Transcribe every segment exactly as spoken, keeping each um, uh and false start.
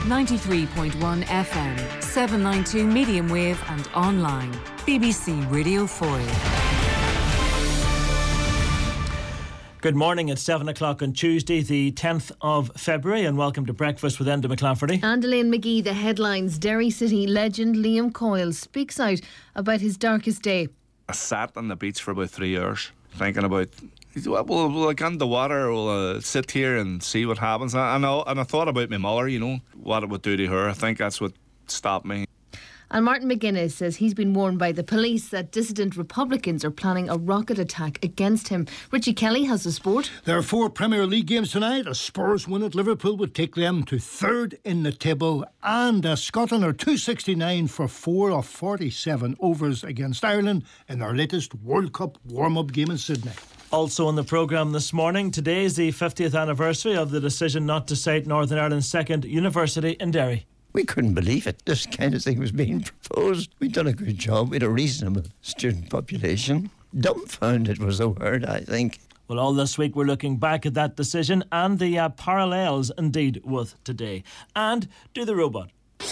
ninety-three point one F M, seven ninety-two medium wave and online. B B C Radio Foyle. Good morning, it's seven o'clock on Tuesday the tenth of February, and welcome to Breakfast with Enda McClafferty and Elaine McGee. The headlines: Derry City legend Liam Coyle speaks out about his darkest day. I sat on the beach for about three hours thinking about, well, will I get in the water, will I sit here and see what happens? And I, and I thought about my mother, you know, what it would do to her. I think that's what stopped me. And Martin McGuinness says he's been warned by the police that dissident Republicans are planning a rocket attack against him. Richie Kelly has the sport. There are four Premier League games tonight. A Spurs win at Liverpool would take them to third in the table, and uh, Scotland are two sixty-nine for four of forty-seven overs against Ireland in their latest World Cup warm-up game in Sydney. Also on the programme this morning, today is the fiftieth anniversary of the decision not to cite Northern Ireland's second university in Derry. We couldn't believe it. This kind of thing was being proposed. We'd done a good job. We had a reasonable student population. Dumbfounded was the word, I think. Well, all this week we're looking back at that decision and the uh, parallels indeed with today. And do the robot.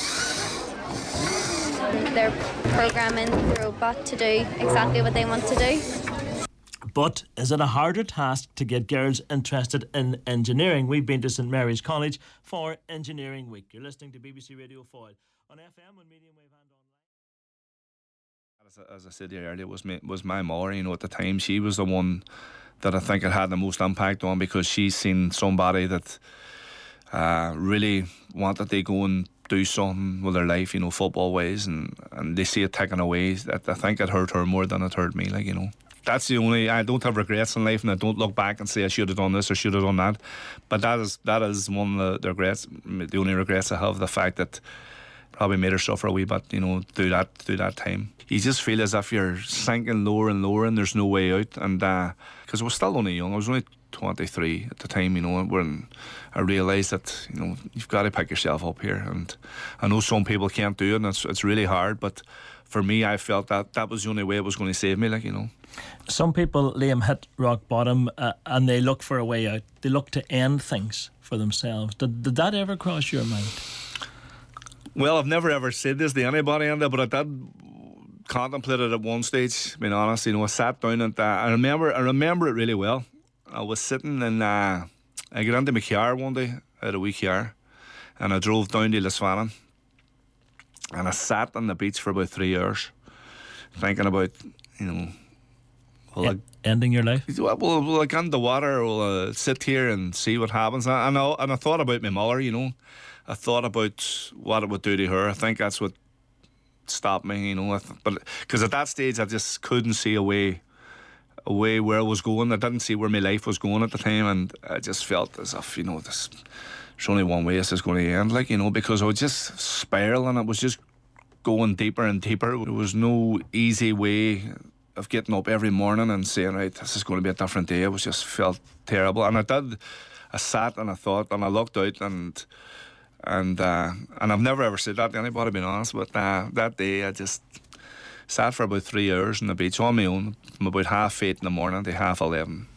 They're programming the robot to do exactly what they want to do. But is it a harder task to get girls interested in engineering? We've been to St Mary's College for Engineering Week. You're listening to B B C Radio Foyle on F M, on medium wave and As online. I, as I said here earlier, it was my, was my mother, you know, at the time. She was the one that I think it had the most impact on, because she's seen somebody that uh, really wanted to go and do something with their life, you know, football ways, and, and they see it taken away. That I think it hurt her more than it hurt me, like, you know. That's the only, I don't have regrets in life, and I don't look back and say I should have done this or should have done that. But that is that is one of the regrets, the only regrets I have, the fact that probably made her suffer a wee bit, you know, through that through that time. You just feel as if you're sinking lower and lower and there's no way out. And because uh, I was still only young, I was only twenty-three at the time, you know, when I realised that, you know, you've got to pick yourself up here. And I know some people can't do it, and it's, it's really hard, but for me, I felt that that was the only way it was going to save me, like, you know. Some people, Liam, hit rock bottom uh, and they look for a way out. They look to end things for themselves. Did, did that ever cross your mind? Well, I've never ever said this to anybody, Andy, but I did contemplate it at one stage, being honest. You know, I sat down and uh, I remember I remember it really well. I was sitting in, uh, I got into my car one day, I had a wee car, and I drove down to Lisfannon, and I sat on the beach for about three hours thinking about, you know, Will I, ending your life? Well, will I get in the water, or will I sit here and see what happens? And I, and, I, and I thought about my mother, you know. I thought about what it would do to her. I think that's what stopped me, you know. I th- but because at that stage, I just couldn't see a way, a way where I was going. I didn't see where my life was going at the time, and I just felt as if, you know, this, there's only one way this is going to end, like, you know, because I was just spiraling. It was just going deeper and deeper. There was no easy way of getting up every morning and saying, right, this is going to be a different day. It was just felt terrible. And I did, I sat and I thought, and I looked out, and and uh, and I've never ever said that to anybody, being honest, but uh, that day I just sat for about three hours on the beach on my own, from about half eight in the morning to half eleven.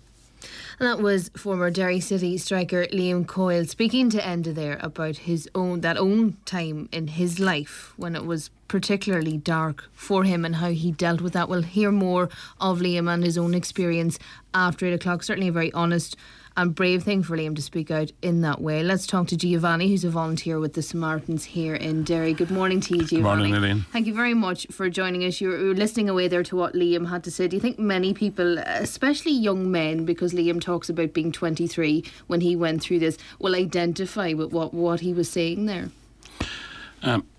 And that was former Derry City striker Liam Coyle speaking to Enda there about his own that own time in his life when it was particularly dark for him and how he dealt with that. We'll hear more of Liam and his own experience after eight o'clock. Certainly a very honest and brave thing for Liam to speak out in that way. Let's talk to Giovanni, who's a volunteer with the Samaritans here in Derry. Good morning to you, Giovanni. Good morning, Elaine. Thank you very much for joining us. You were listening away there to what Liam had to say. Do you think many people, especially young men, because Liam talks about being twenty-three when he went through this, will identify with what, what he was saying there? Um,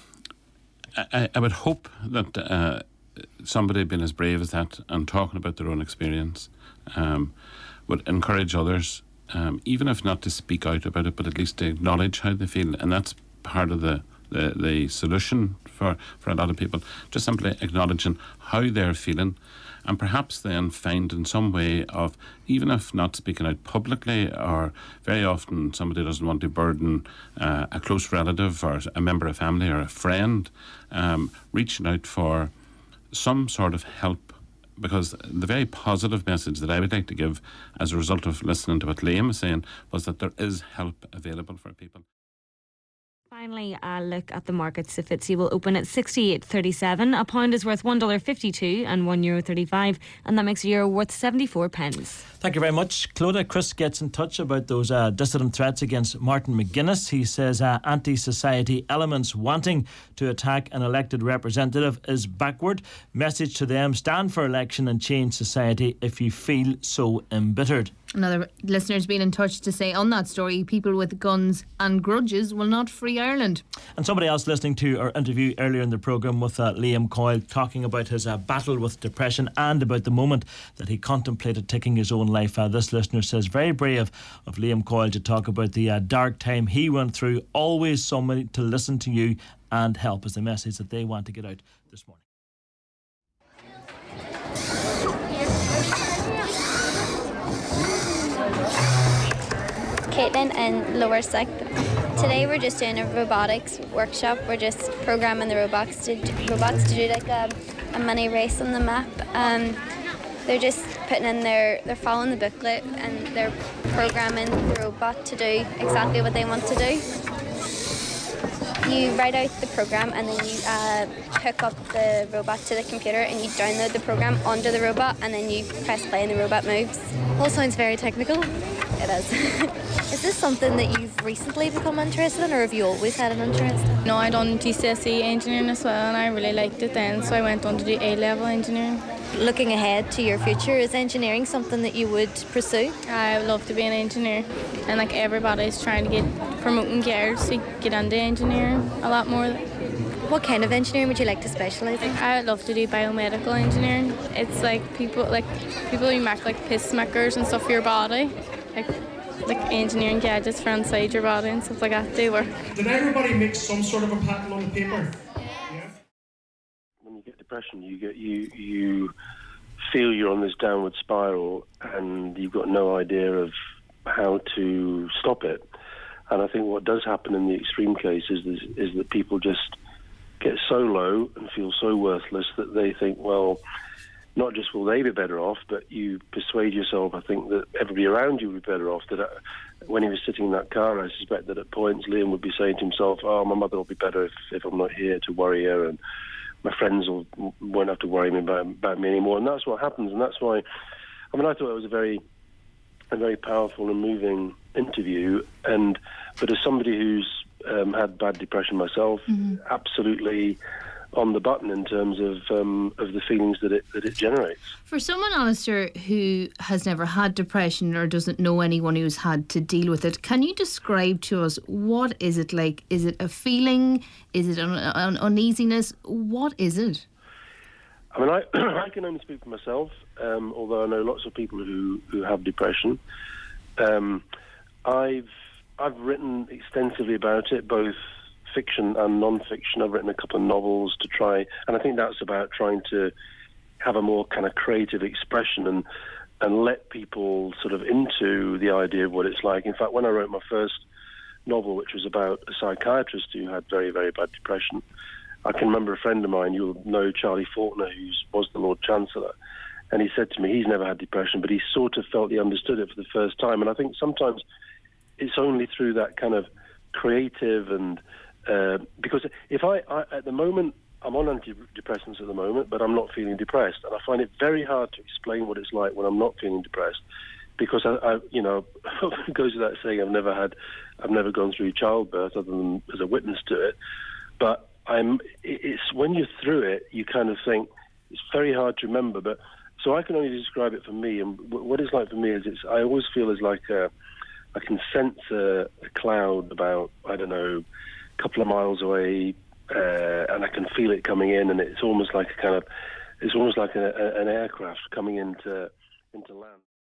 I, I would hope that uh, somebody being as brave as that and talking about their own experience um, would encourage others, um, even if not to speak out about it, but at least to acknowledge how they feel. And that's part of the, the, the solution for, for a lot of people, just simply acknowledging how they're feeling, and perhaps then find in some way of, even if not speaking out publicly, or very often somebody doesn't want to burden uh, a close relative or a member of family or a friend, um, reaching out for some sort of help. Because the very positive message that I would like to give as a result of listening to what Liam is saying was that there is help available for people. Finally, a look at the markets. The F T S E will open at sixty-eight thirty-seven. A pound is worth one dollar fifty-two and one euro thirty-five, and that makes a euro worth seventy-four pence. Thank you very much, Clodagh. Chris gets in touch about those uh, dissident threats against Martin McGuinness. He says uh, anti-society elements wanting to attack an elected representative is backward. Message to them: stand for election and change society if you feel so embittered. Another listener's been in touch to say on that story, people with guns and grudges will not free Ireland. And somebody else listening to our interview earlier in the programme with uh, Liam Coyle, talking about his uh, battle with depression and about the moment that he contemplated taking his own life. Uh, this listener says, very brave of Liam Coyle to talk about the uh, dark time he went through. Always somebody to listen to you and help is the message that they want to get out this morning. Caitlin in Lower Sixth. Today we're just doing a robotics workshop. We're just programming the robots to do, robots to do like a, a mini race on the map. Um, they're just putting in their, they're following the booklet and they're programming the robot to do exactly what they want to do. You write out the program and then you uh, hook up the robot to the computer and you download the program onto the robot and then you press play and the robot moves. All sounds very technical. It is. Is this something that you've recently become interested in, or have you always had an interest? No, I done G C S E engineering as well and I really liked it then, so I went on to do A-level engineering. Looking ahead to your future, is engineering something that you would pursue? I would love to be an engineer, and like everybody's trying to get promoting girls to get into engineering a lot more. What kind of engineering would you like to specialise in? I would love to do biomedical engineering. It's like people like people who make like pacemakers and stuff for your body, like like engineering gadgets for inside your body and stuff like that. They work. Did everybody make some sort of a pattern on the paper? Yeah. When you get depression, you get you you feel you're on this downward spiral, and you've got no idea of how to stop it. And I think what does happen in the extreme cases is, is that people just get so low and feel so worthless that they think, well, not just will they be better off, but you persuade yourself, I think, that everybody around you would be better off. That uh, when he was sitting in that car, I suspect that at points Liam would be saying to himself, oh, my mother will be better if, if I'm not here to worry her, and my friends will, won't have to worry me about, about me anymore. And that's what happens, and that's why, I mean, I thought it was a very, a very powerful and moving interview, and but as somebody who's um, had bad depression myself, mm-hmm. absolutely on the button in terms of um, of the feelings that it that it generates. For someone, Alistair, who has never had depression or doesn't know anyone who's had to deal with it, can you describe to us what is it like? Is it a feeling? Is it an, an uneasiness? What is it? I mean, I I can only speak for myself, um, although I know lots of people who, who have depression. Um, I've I've written extensively about it, both fiction and non-fiction. I've written a couple of novels to try, and I think that's about trying to have a more kind of creative expression and and let people sort of into the idea of what it's like. In fact, when I wrote my first novel, which was about a psychiatrist who had very, very bad depression, I can remember a friend of mine, you'll know Charlie Faulkner, who was the Lord Chancellor, and he said to me he's never had depression, but he sort of felt he understood it for the first time. And I think sometimes it's only through that kind of creative and uh, because if I, I at the moment I'm on antidepressants at the moment, but I'm not feeling depressed, and I find it very hard to explain what it's like when I'm not feeling depressed, because I, I you know, it goes without saying I've never had, I've never gone through childbirth other than as a witness to it, but I'm. It's when you're through it, you kind of think it's very hard to remember, but. So I can only describe it for me, and what it's like for me is it's. I always feel as like a, I can sense a, a cloud about I don't know, a couple of miles away, uh, and I can feel it coming in, and it's almost like a kind of, it's almost like a, a, an aircraft coming into into land.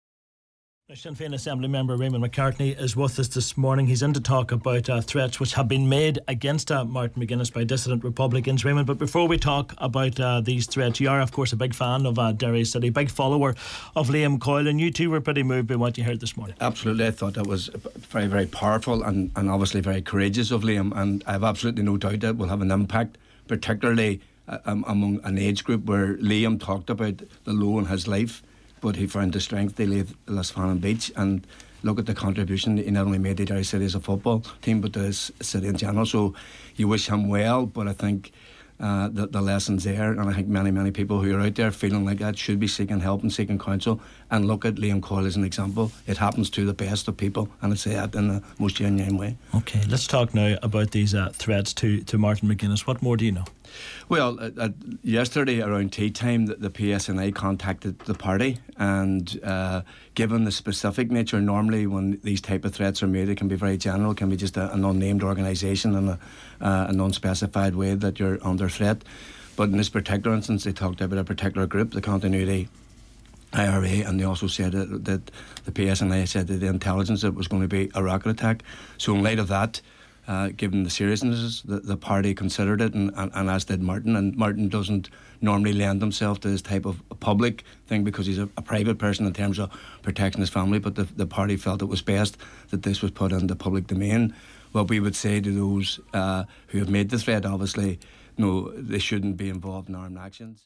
Sinn Féin Assembly member Raymond McCartney is with us this morning. He's in to talk about uh, threats which have been made against uh, Martin McGuinness by dissident Republicans. Raymond, but before we talk about uh, these threats, you are of course a big fan of uh, Derry City, big follower of Liam Coyle, and you too were pretty moved by what you heard this morning. Absolutely, I thought that was very, very powerful and, and obviously very courageous of Liam, and I have absolutely no doubt that will have an impact, particularly uh, um, among an age group where Liam talked about the low in his life. but he found the strength to leave Lisfannon Beach and look at the contribution he not only made to Derry City as a football team, but to his city in general. So you wish him well, but I think uh, the, the lesson's there, and I think many, many people who are out there feeling like that should be seeking help and seeking counsel, and look at Liam Coyle as an example. It happens to the best of people, and I say that in the most genuine way. Okay, let's talk now about these uh, threats to, to Martin McGuinness. What more do you know? Well, uh, uh, yesterday around tea time, the, the P S N I contacted the party, and uh, given the specific nature, normally when these type of threats are made, it can be very general. It can be just a, an unnamed organisation and a, uh, an unspecified way that you're under threat. But in this particular instance, they talked about a particular group, the Continuity I R A, and they also said that, that the P S N I said that the intelligence that it was going to be a rocket attack. So in light of that, Uh, given the seriousness, the, the party considered it, and, and, and as did Martin. And Martin doesn't normally lend himself to this type of public thing because he's a, a private person in terms of protecting his family, but the, the party felt it was best that this was put in the public domain. What we would say to those uh, who have made the threat, obviously, no, they shouldn't be involved in armed actions.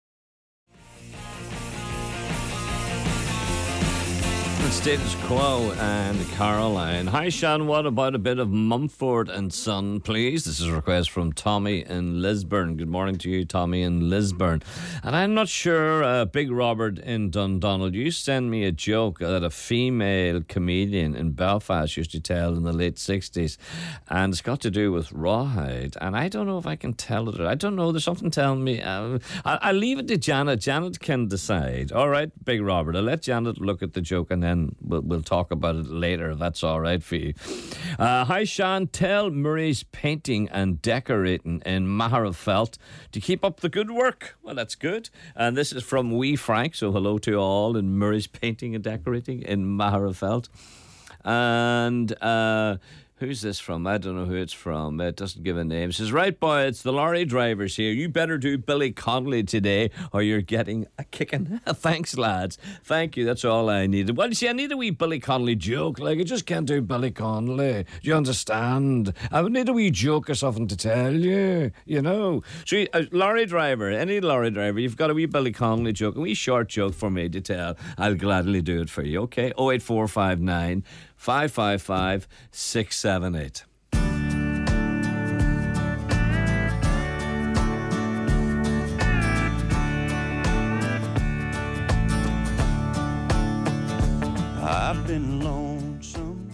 Status Quo and Caroline. Hi Sean, what about a bit of Mumford and Son, please? This is a request from Tommy in Lisburn. Good morning to you, Tommy in Lisburn. And I'm not sure, uh, Big Robert in Dundonald, you send me a joke that a female comedian in Belfast used to tell in the late sixties, and it's got to do with rawhide, and I don't know if I can tell it. I don't know, there's something telling me. Uh, I, I'll leave it to Janet. Janet can decide. All right, Big Robert, I'll let Janet look at the joke and then We'll, we'll talk about it later, if that's all right for you. Uh, hi, Sean. Tell Murray's Painting and Decorating in Magherafelt to keep up the good work. Well, that's good. And this is from Wee Frank, so hello to all in Murray's Painting and Decorating in Magherafelt. And uh, who's this from? I don't know who it's from. It doesn't give a name. It says, right, boy, it's the lorry drivers here. You better do Billy Connolly today or you're getting a kicking. Thanks, lads. Thank you. That's all I needed. Well, you see, I need a wee Billy Connolly joke. Like, I just can't do Billy Connolly. Do you understand? I would need a wee joke or something to tell you, you know. So, a lorry driver, any lorry driver, you've got a wee Billy Connolly joke, a wee short joke for me to tell. I'll gladly do it for you, okay? oh eight four five nine five five five six seven eight. I've been lonesome.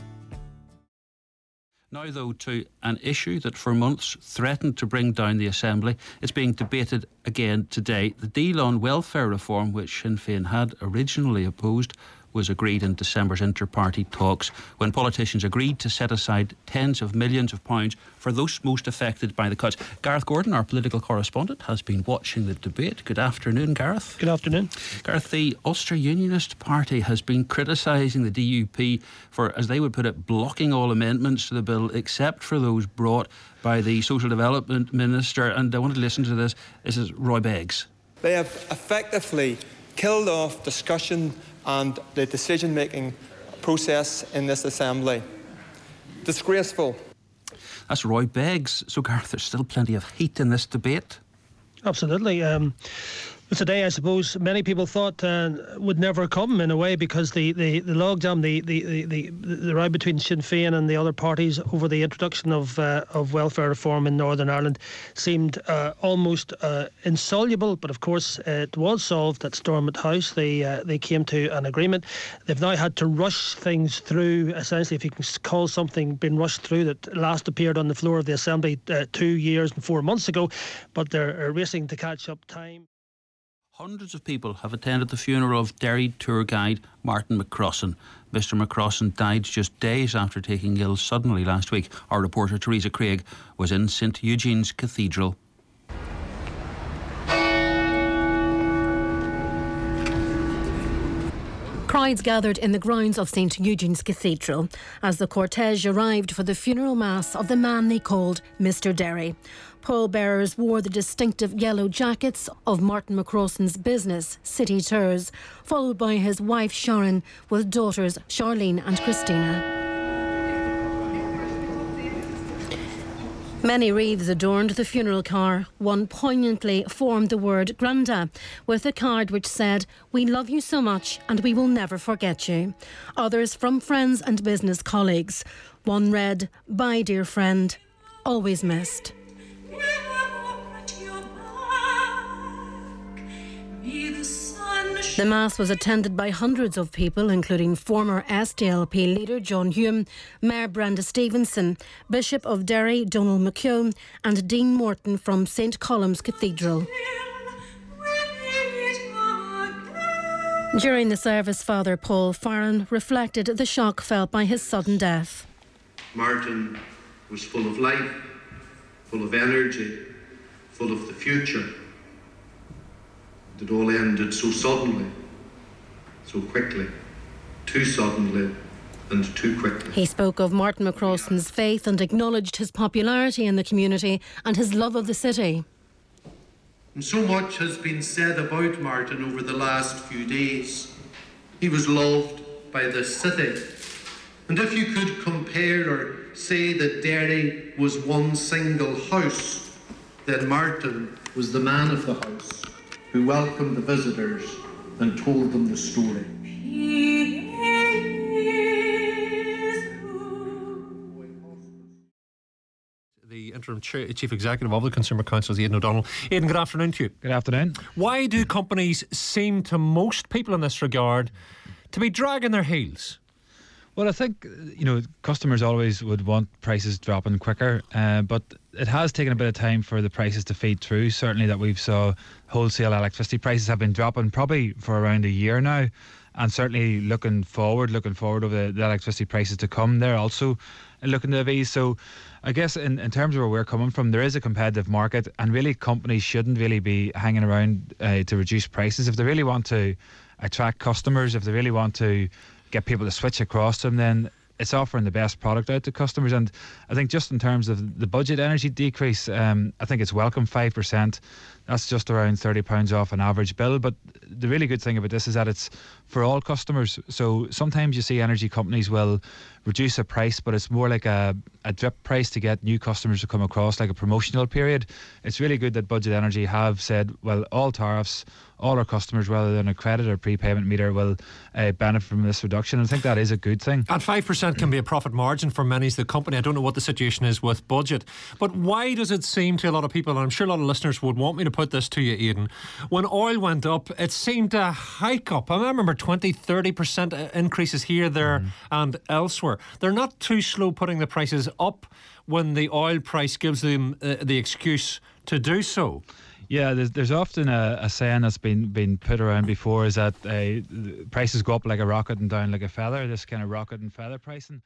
Now, though, to an issue that for months threatened to bring down the Assembly. It's being debated again today. The deal on welfare reform, which Sinn Féin had originally opposed, was agreed in December's inter-party talks when politicians agreed to set aside tens of millions of pounds for those most affected by the cuts. Gareth Gordon, our political correspondent, has been watching the debate. Good afternoon, Gareth. Good afternoon. Gareth, the Ulster Unionist Party has been criticising the D U P for, as they would put it, blocking all amendments to the bill except for those brought by the Social Development Minister. And I want to listen to this. This is Roy Beggs. They have effectively killed off discussion and the decision-making process in this Assembly. Disgraceful. That's Roy Beggs. So, Gareth, there's still plenty of heat in this debate. Absolutely. Um, today, I suppose, many people thought uh, would never come in a way because the, the, the logjam, the the, the, the the row between Sinn Féin and the other parties over the introduction of uh, of welfare reform in Northern Ireland seemed uh, almost uh, insoluble. But of course, uh, it was solved at Stormont House. They uh, they came to an agreement. They've now had to rush things through. Essentially, if you can call something been rushed through, that last appeared on the floor of the Assembly uh, two years and four months ago, but they're racing to catch up time. Hundreds of people have attended the funeral of Derry tour guide Martin McCrossan. Mister McCrossan died just days after taking ill suddenly last week. Our reporter Teresa Craig was in Saint Eugene's Cathedral. Crowds gathered in the grounds of Saint Eugene's Cathedral as the cortege arrived for the funeral mass of the man they called Mister Derry. Pallbearers wore the distinctive yellow jackets of Martin McCrossan's business, City Tours, followed by his wife Sharon with daughters Charlene and Christina. Many wreaths adorned the funeral car. One poignantly formed the word Granda, with a card which said, "We love you so much and we will never forget you." Others from friends and business colleagues. One read, "Bye dear friend, always missed." The Mass was attended by hundreds of people, including former S D L P leader John Hume, Mayor Brenda Stevenson, Bishop of Derry Donald McKeown and Dean Morton from Saint Colum's Cathedral. During the service, Father Paul Farron reflected the shock felt by his sudden death. Martin was full of life, full of energy, full of the future. It all ended so suddenly, so quickly, too suddenly and too quickly. He spoke of Martin McCrossan's faith and acknowledged his popularity in the community and his love of the city. And so much has been said about Martin over the last few days. He was loved by this city. And if you could compare or say that Derry was one single house, then Martin was the man of the house, who welcomed the visitors and told them the story. The interim chief executive of the Consumer Council is Aidan O'Donnell. Aidan, good afternoon to you. Good afternoon. Why do companies seem to most people in this regard to be dragging their heels? Well, I think, you know, customers always would want prices dropping quicker, uh, but it has taken a bit of time for the prices to feed through. Certainly that we've saw wholesale electricity prices have been dropping probably for around a year now, and certainly looking forward, looking forward over the, the electricity prices to come, they're also looking to ease. So I guess in, in terms of where we're coming from, there is a competitive market, and really companies shouldn't really be hanging around uh, to reduce prices. If they really want to attract customers, if they really want to get people to switch across them, then it's offering the best product out to customers. And I think just in terms of the budget energy decrease, um, I think it's welcome, five percent. That's just around thirty pounds off an average bill. But the really good thing about this is that it's for all customers. So sometimes you see energy companies will reduce a price, but it's more like a, a drip price to get new customers to come across, like a promotional period. It's really good that Budget Energy have said, well, all tariffs, all our customers, whether they're on a credit or prepayment meter, will uh, benefit from this reduction. And I think that is a good thing. And five percent can be a profit margin for many as the company. I don't know what the situation is with Budget, but why does it seem to a lot of people, and I'm sure a lot of listeners would want me to put this to you, Aidan, when oil went up, it seemed to hike up. I remember twenty, thirty percent increases here, there mm. and elsewhere. They're not too slow putting the prices up when the oil price gives them uh, the excuse to do so. Yeah, there's, there's often a, a saying that's been been put around before, is that uh, prices go up like a rocket and down like a feather. This kind of rocket and feather pricing.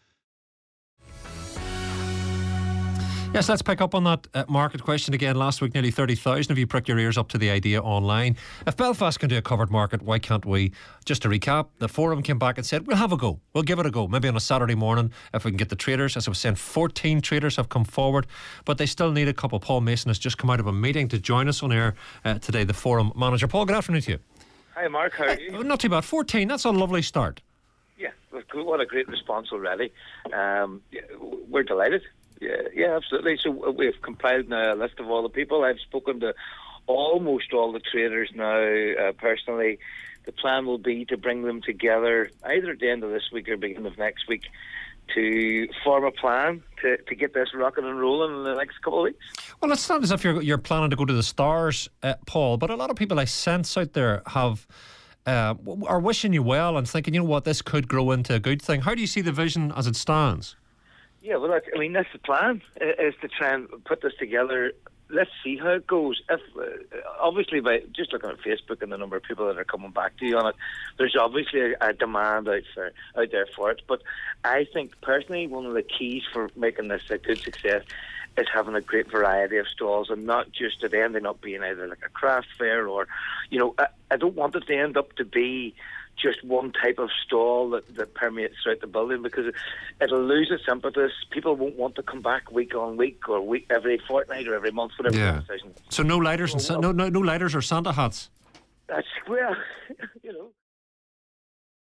Yes, let's pick up on that uh, market question again. Last week, nearly thirty thousand of you pricked your ears up to the idea online. If Belfast can do a covered market, why can't we? Just to recap, the Forum came back and said, we'll have a go. We'll give it a go. Maybe on a Saturday morning, if we can get the traders. As I was saying, fourteen traders have come forward, but they still need a couple. Paul Mason has just come out of a meeting to join us on air uh, today, the Forum manager. Paul, good afternoon to you. Hi, Mark. How are you? Uh, not too bad. fourteen, that's a lovely start. Yeah, what a great response already. Um, yeah, we're delighted. Yeah, yeah, absolutely. So we've compiled now a list of all the people. I've spoken to almost all the traders now uh, personally. The plan will be to bring them together either at the end of this week or beginning of next week to form a plan to, to get this rocking and rolling in the next couple of weeks. Well, it's not as if you're, you're planning to go to the stars, uh, Paul, but a lot of people I sense out there have uh, are wishing you well and thinking, you know what, this could grow into a good thing. How do you see the vision as it stands? Yeah, well, that's, I mean, that's the plan, is to try and put this together. Let's see how it goes. If uh, obviously, by just looking at Facebook and the number of people that are coming back to you on it, there's obviously a, a demand out for out there for it. But I think personally, one of the keys for making this a good success is having a great variety of stalls, and not just it ending up being either like a craft fair or, you know, I, I don't want it to end up to be just one type of stall that, that permeates throughout the building, because it, it'll lose its impetus. People won't want to come back week on week or week every fortnight or every month, whatever yeah. the decision. So no lighters and no, no no lighters or Santa hats. That's well, you know.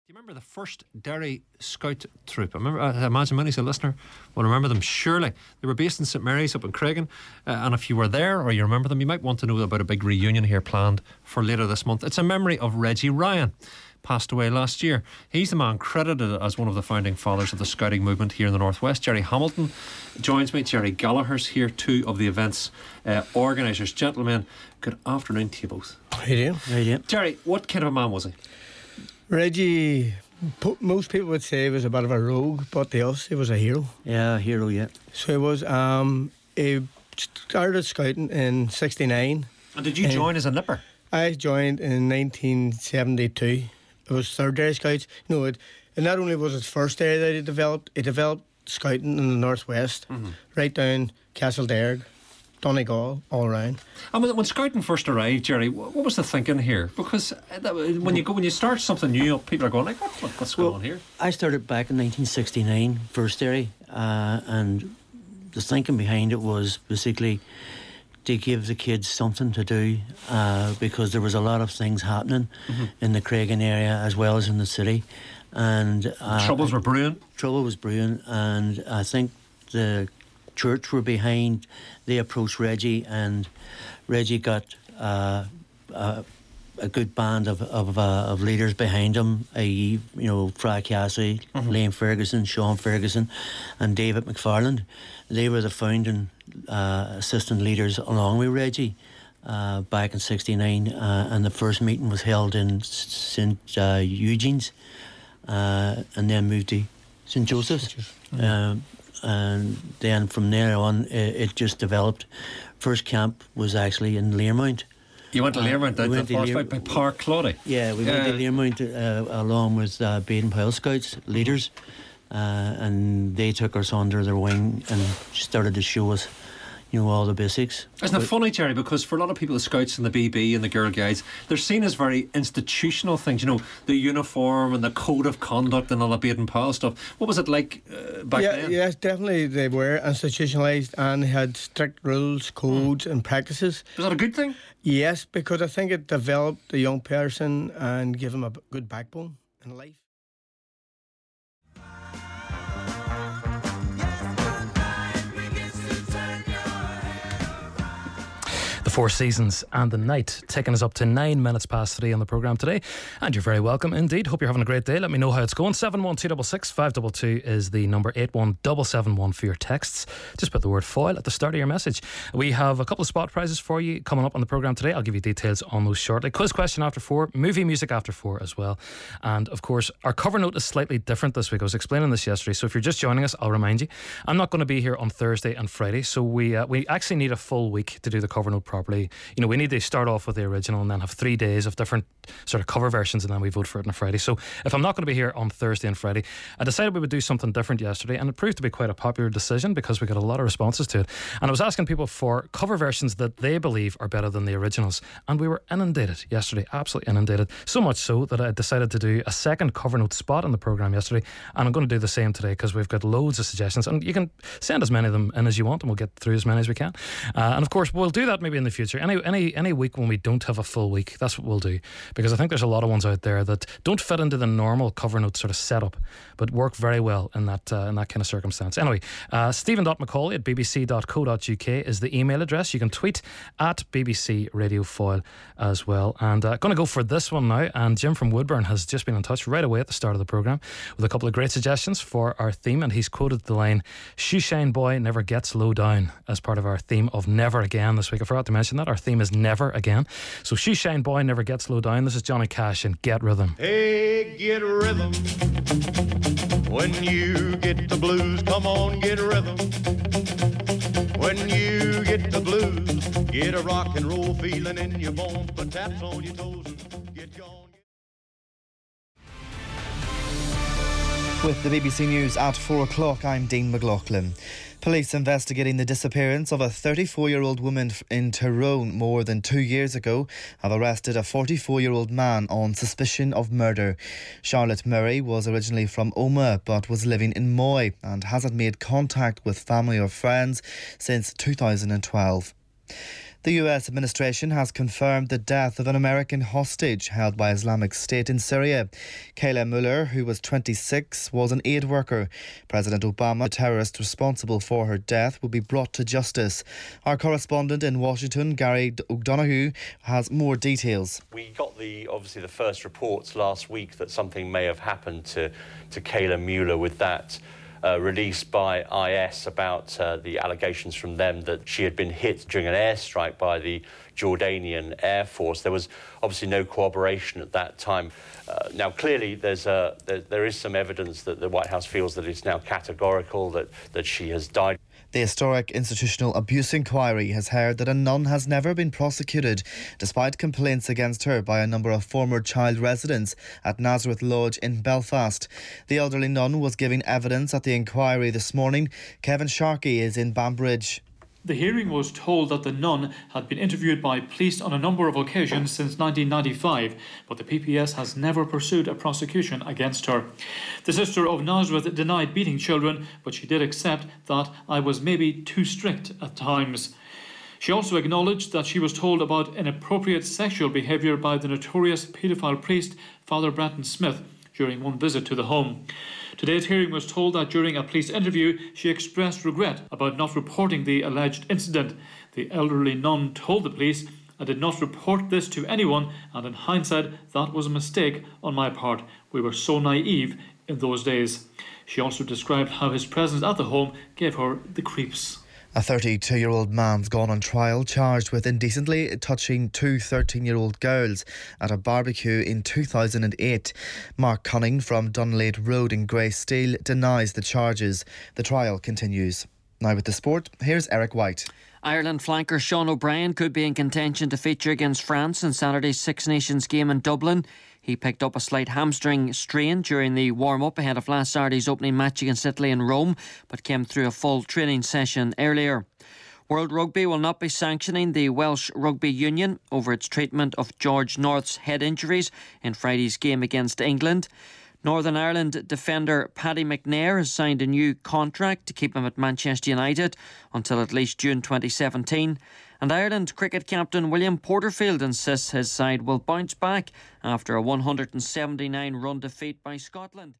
you remember the first Derry Scout troop? I remember, I imagine many's a listener will remember them surely. They were based in St Mary's up in Craigan, uh, and if you were there or you remember them, you might want to know about a big reunion here planned for later this month. It's a memory of Reggie Ryan, passed away last year. He's the man credited as one of the founding fathers of the scouting movement here in the Northwest. Jerry Hamilton joins me. Jerry Gallagher's here, two of the event's uh, organisers. Gentlemen, good afternoon to you both. How you doing? How you doing? Jerry, what kind of a man was he? Reggie, most people would say he was a bit of a rogue, but to us he was a hero. Yeah, a hero, yeah. So he was. Um, he started scouting in sixty-nine. And did you join as a nipper? I joined in nineteen seventy-two. It was third Derry Scouts. You know, it, and not only was it first area that he developed, he developed scouting in the Northwest, mm-hmm. right down Castledairg, Donegal, all around. And when, when scouting first arrived, Jerry, what, what was the thinking here? Because that, when you go when you start something new, people are going like, what, what, what's well, going on here? I started back in nineteen sixty-nine, first Derry, uh, and the thinking behind it was basically to give the kids something to do, uh, because there was a lot of things happening mm-hmm. in the Craigan area as well as in the city, and uh, troubles were brewing. Trouble was brewing, and I think the church were behind. They approached Reggie, and Reggie got uh, uh, a good band of of, uh, of leaders behind him, that is, you know, Fra Cassie, mm-hmm. Liam Ferguson, Sean Ferguson, and David McFarland. They were the founding uh, assistant leaders along with Reggie uh, back in sixty-nine, uh, and the first meeting was held in Saint Uh, Eugene's, uh, and then moved to Saint Joseph's. Mm-hmm. Um, and then from there on, it, it just developed. First camp was actually in Learmount. You went to Learmount, uh, we that Lear- by Park Claudy. Yeah, we yeah. went to Learmount uh, along with uh, Baden Powell Scouts leaders, uh, and they took us under their wing and started to show us, you know, all the basics. Isn't but it funny, Jerry, because for a lot of people, the Scouts and the B B and the Girl Guides, they're seen as very institutional things, you know, the uniform and the code of conduct and all the Baden Powell stuff. What was it like uh, back yeah, then? Yes, definitely they were institutionalised and had strict rules, codes mm. and practices. Was that a good thing? Yes, because I think it developed a young person and gave him a good backbone in life. The Four Seasons and the Night, taking us up to nine minutes past three on the programme today. And you're very welcome indeed. Hope you're having a great day. Let me know how it's going. seven one two six six five two two is the number. eight one seven seven one for your texts. Just put the word foil at the start of your message. We have a couple of spot prizes for you coming up on the programme today. I'll give you details on those shortly. Quiz question after four, movie music after four as well. And of course, our cover note is slightly different this week. I was explaining this yesterday, so if you're just joining us, I'll remind you. I'm not going to be here on Thursday and Friday, so we uh, we actually need a full week to do the cover note properly. You know, we need to start off with the original and then have three days of different sort of cover versions, and then we vote for it on a Friday. So if I'm not going to be here on Thursday and Friday, I decided we would do something different yesterday, and it proved to be quite a popular decision because we got a lot of responses to it. And I was asking people for cover versions that they believe are better than the originals, and we were inundated yesterday, absolutely inundated. So much so that I decided to do a second cover note spot in the programme yesterday, and I'm going to do the same today because we've got loads of suggestions, and you can send as many of them in as you want, and we'll get through as many as we can. Uh, and of course, we'll do that maybe in the future. Any any any week when we don't have a full week, that's what we'll do, because I think there's a lot of ones out there that don't fit into the normal cover note sort of setup, but work very well in that uh, in that kind of circumstance. Anyway, uh, Stephen Macaulay at b b c dot co dot u k is the email address. You can tweet at B B C Radio Foil as well. And uh, going to go for this one now. And Jim from Woodburn has just been in touch right away at the start of the programme with a couple of great suggestions for our theme, and he's quoted the line "Shoeshine Boy never gets low down" as part of our theme of Never Again this week. I forgot to mention that our theme is Never Again. So Shoeshine Boy never gets low down. This is Johnny Cash and Get Rhythm. Hey, get rhythm. When you get the blues, come on, get rhythm. When you get the blues, get a rock and roll feeling in your bones, put taps on your toes and get gone. With the B B C News at four o'clock, I'm Dean McLaughlin. Police investigating the disappearance of a thirty-four-year-old woman in Tyrone more than two years ago have arrested a forty-four-year-old man on suspicion of murder. Charlotte Murray was originally from Omagh but was living in Moy and hasn't made contact with family or friends since two thousand twelve. The U S administration has confirmed the death of an American hostage held by Islamic State in Syria. Kayla Mueller, who was twenty-six, was an aid worker. President Obama, the terrorist responsible for her death, will be brought to justice. Our correspondent in Washington, Gary O'Donoghue, has more details. We got the obviously the first reports last week that something may have happened to, to Kayla Mueller with that Uh, released by I S about uh, the allegations from them that she had been hit during an airstrike by the Jordanian Air Force. There was obviously no corroboration at that time. Uh, now, clearly, there's a, there, there is some evidence that the White House feels that it's now categorical, that, that she has died. The historic institutional abuse inquiry has heard that a nun has never been prosecuted, despite complaints against her by a number of former child residents at Nazareth Lodge in Belfast. The elderly nun was giving evidence at the inquiry this morning. Kevin Sharkey is in Banbridge. The hearing was told that the nun had been interviewed by police on a number of occasions since nineteen ninety-five, but the P P S has never pursued a prosecution against her. The sister of Nazareth denied beating children, but she did accept that I was maybe too strict at times. She also acknowledged that she was told about inappropriate sexual behaviour by the notorious paedophile priest Father Bratton Smith during one visit to the home. Today's hearing was told that during a police interview, she expressed regret about not reporting the alleged incident. The elderly nun told the police, "I did not report this to anyone, and in hindsight, that was a mistake on my part. We were so naive in those days." She also described how his presence at the home gave her the creeps. A thirty-two-year-old man's gone on trial charged with indecently touching two thirteen-year-old girls at a barbecue in two thousand eight. Mark Cunning from Dunlade Road in Greysteel denies the charges. The trial continues. Now with the sport, here's Eric White. Ireland flanker Sean O'Brien could be in contention to feature against France in Saturday's Six Nations game in Dublin. He picked up a slight hamstring strain during the warm-up ahead of last Saturday's opening match against Italy in Rome, but came through a full training session earlier. World Rugby will not be sanctioning the Welsh Rugby Union over its treatment of George North's head injuries in Friday's game against England. Northern Ireland defender Paddy McNair has signed a new contract to keep him at Manchester United until at least June twenty seventeen. And Ireland cricket captain William Porterfield insists his side will bounce back after a one hundred seventy-nine run defeat by Scotland.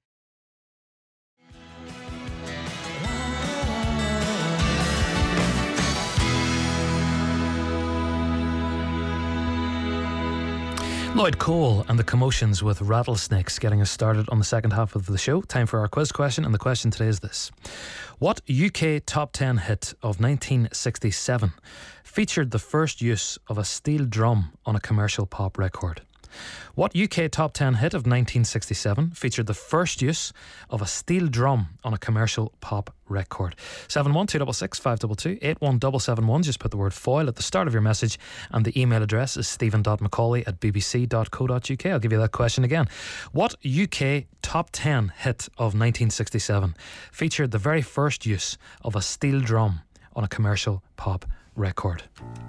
Lloyd Cole and the Commotions with Rattlesnakes getting us started on the second half of the show. Time for our quiz question, and the question today is this. What U K top ten hit of nineteen sixty-seven featured the first use of a steel drum on a commercial pop record? What U K top ten hit of nineteen sixty-seven featured the first use of a steel drum on a commercial pop record? seven one two six six five two two eight one seven seven one. Just put the word foil at the start of your message, and the email address is stephen dot macaulay at b b c dot co dot u k. I'll give you that question again. What U K top ten hit of nineteen sixty-seven featured the very first use of a steel drum on a commercial pop record?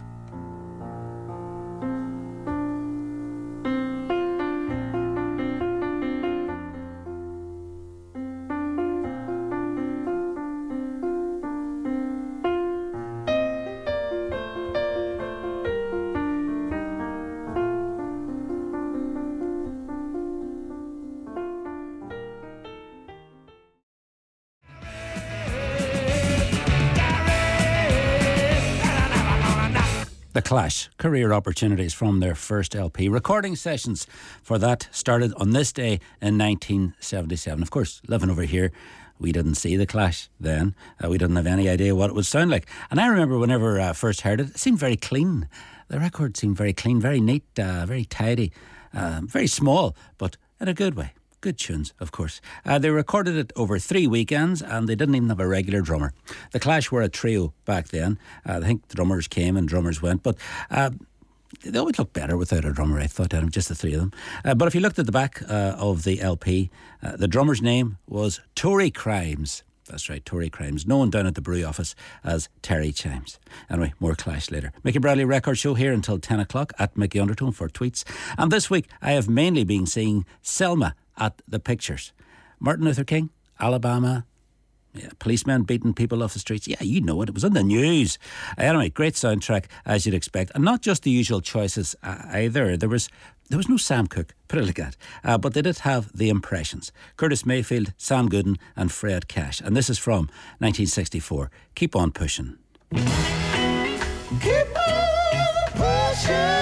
The Clash, career opportunities from their first L P. Recording sessions for that started on this day in nineteen seventy-seven. Of course, living over here, we didn't see The Clash then. Uh, we didn't have any idea what it would sound like. And I remember whenever I uh, first heard it, it seemed very clean. The record seemed very clean, very neat, uh, very tidy, uh, very small, but in a good way. Good tunes, of course. Uh, they recorded it over three weekends, and they didn't even have a regular drummer. The Clash were a trio back then. Uh, I think drummers came and drummers went, but uh, they always looked better without a drummer, I thought, just the three of them. Uh, but if you looked at the back uh, of the L P, uh, the drummer's name was Tory Crimes. That's right, Tory Crimes, known down at the brewery office as Terry Chimes. Anyway, more Clash later. Mickey Bradley Record Show here until ten o'clock at Mickey Undertone for tweets. And this week, I have mainly been seeing Selma at the Pictures. Martin Luther King, Alabama, Yeah, policemen beating people off the streets. Yeah, you know it. It was in the news. Anyway, great soundtrack, as you'd expect. And not just the usual choices uh, either. There was there was no Sam Cooke, put it like that. Uh, but they did have the impressions. Curtis Mayfield, Sam Gooden and Fred Cash. And this is from nineteen sixty-four. Keep on pushing. Keep on pushing.